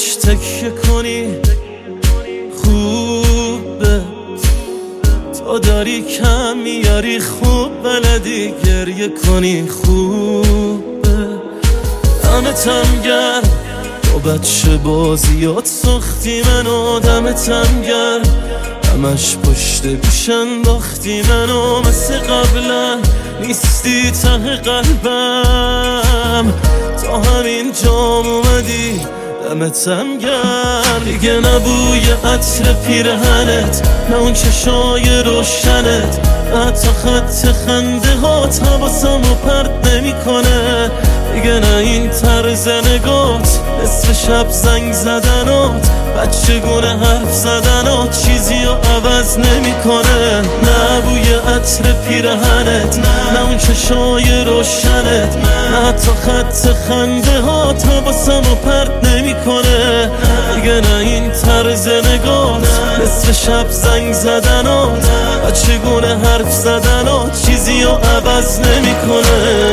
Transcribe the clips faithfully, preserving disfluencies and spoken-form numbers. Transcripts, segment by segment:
بهش تکیه کنی خوبه، تو داری کم میاری خوب بلدی گریه کنی خوبه. دمتم گرم تو بچه بازیات ساختی منو، دمتم گرم همش پشت پیش انداختی منو، مثل قبلا نیستی ته قلبم، تا همین جام اومدی دمتم گرم. دیگه نبوی عطر پیرهنت، نه اون چشای روشنت، حتی خط خنده هات حواسمو پرت نمی کنه. دیگه نه این طرز نگات، نصف شب زنگ زدنات، بچگونه حرف زدنات چیزی رو عوض نمی کنه. نه بوی عطر پیرهنت، نه اون چشای روشنت، نه حتی خط خنده هات حواسمو پرت نمی کنه. دیگه نه این طرز نگات، نصف شب زنگ زدنات، بچگونه حرف زدنات چیزی رو عوض نمی کنه.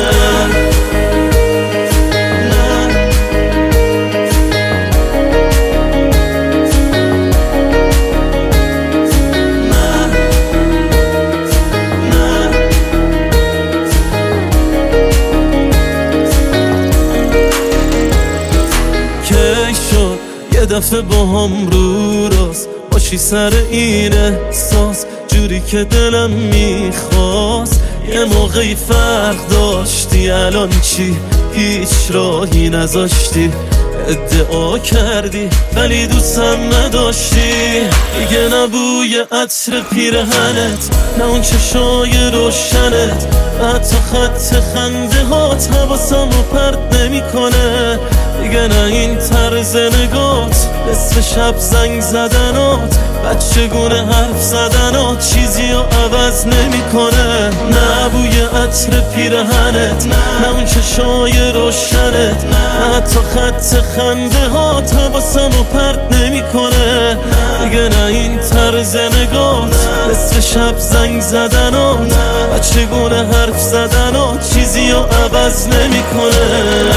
یه دفعه با هم رو راست باشی سر این احساس، جوری که دلم میخواست. یه موقعی فرق داشتی، الان چی؟ هیچ راهی نذاشتی، ادعا کردی ولی دوستم نداشتی. دیگه نبوی عطر پیرهنت، نه اون چشای روشنت، حتی خط خنده هات حواسمو پرت نمی کنه. دیگه نه این طرز نگات، نصف شب زنگ زدنات، بچگونه حرف زدنات چیزی رو عوض نمی کنه. نه بوی عطر پیرهنت، نه اون چشای روشنت، نه حتی خط خنده هات حواسمو پرت نمی کنه. دیگه نه این طرز نگات، نصف شب زنگ زدنات، بچگونه حرف زدنات چیزی رو عوض نمی کنه.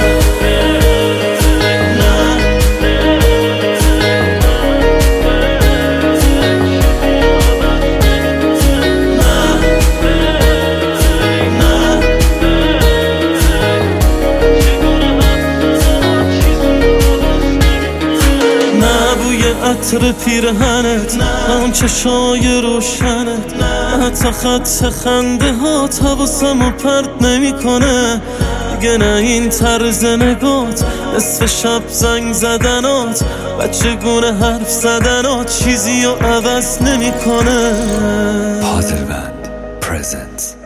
عطر پیرهنت، نه اون چشای روشنت، نه حتی خط خنده هات حواسمو پرت نمی کنه. دیگه نه این طرز نگات، نصف شب زنگ زدنات، بچگونه حرف زدنات چیزی رو عوض نمی کنه. پازل بند پرزنت